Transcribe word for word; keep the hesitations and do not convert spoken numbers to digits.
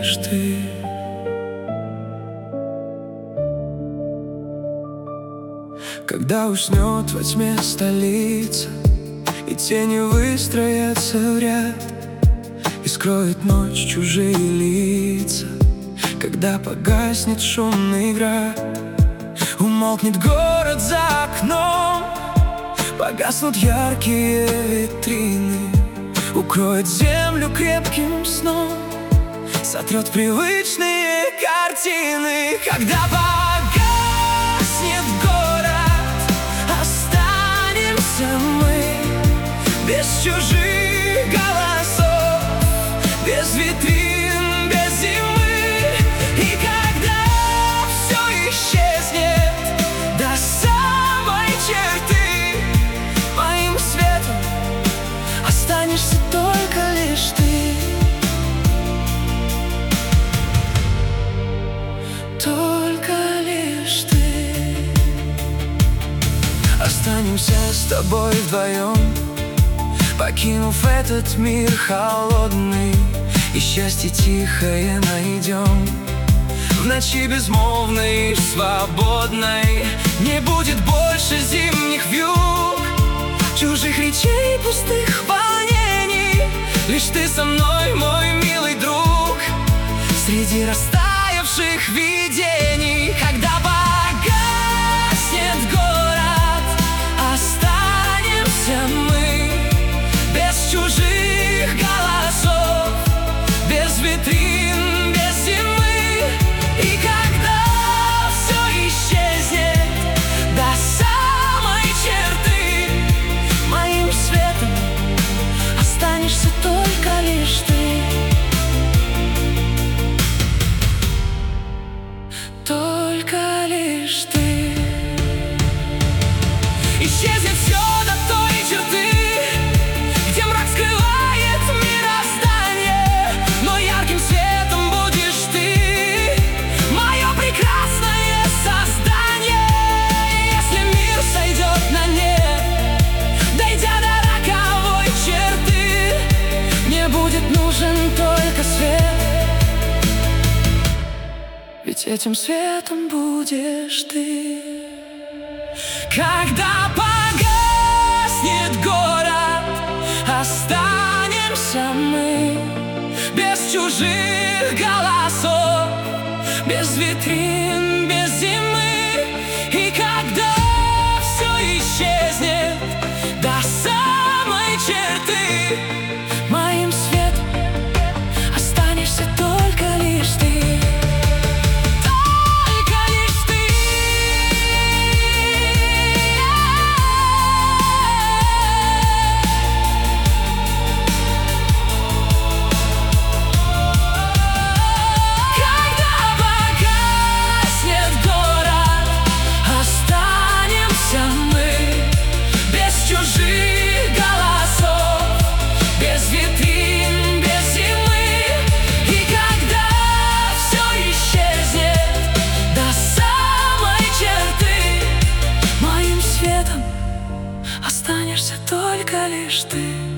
будешь ты. Когда уснет во тьме столица, и тени выстроятся в ряд, и скроет ночь чужие лица, когда погаснет шумный град, умолкнет город за окном, погаснут яркие витрины, укроет землю крепким сном, сотрет привычные картины. Когда погаснет город, останемся мы без чужих голосов, без витрин, без зимы. И когда все исчезнет до самой черты, моим светом останешься только лишь ты. Только лишь ты. Останемся с тобой вдвоем, покинув этот мир холодный, и счастье тихое найдем в ночи безмолвной и свободной. Не будет больше зимних вьюг, чужих речей, пустых волнений. Лишь ты со мной, мой милый друг, среди растаявших видений. Когда погаснет город, останемся мы без чужих голосов, без витрин, без зимы. И когда все исчезнет до самой черты, моим светом останешься только лишь ты. Только лишь ты. Исчезнет все до той черты, где мрак скрывает мироздание, но ярким светом будешь ты, мое прекрасное создание. Если мир сойдет на нет, дойдя до роковой черты, мне будет нужен только свет, ведь этим светом будешь ты. Когда погаснет город, останемся мы без чужих голосов, без витрин, без зимы. И когда все исчезнет до самой черты, моим светом останешься только лишь ты. Останешься только лишь ты.